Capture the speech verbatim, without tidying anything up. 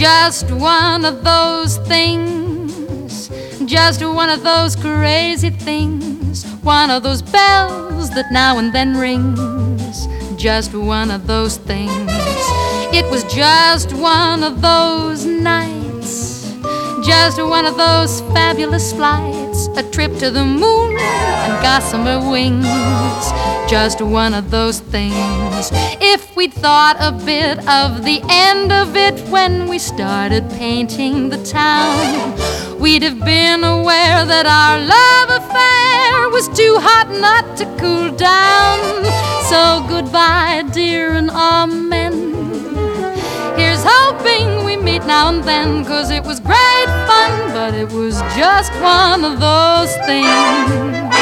just one of those things, just one of those crazy things, one of those bells that now and then rings, just one of those things. It was just one of those nights, just one of those fabulous flights, a trip to the moon and gossamer wings, just one of those things. If we'd thought a bit of the end of it when we started painting the town, we'd have been aware that our love affair was too hot not to cool down. So goodbye, dear, and amen. Here's hoping we meet now and then, 'cause it was great fun, but it was just one of those things.